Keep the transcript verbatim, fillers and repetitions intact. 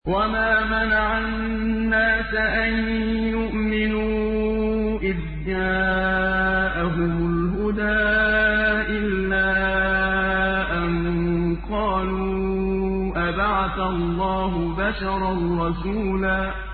وَمَا مَنَعَ النَّاسَ أَن يُؤْمِنُوا إِذْ جَاءَهُمُ الْهُدَىٰ إِلَّا أَن قَالُوا أَبَعَثَ اللَّهُ بَشَرًا رَّسُولًا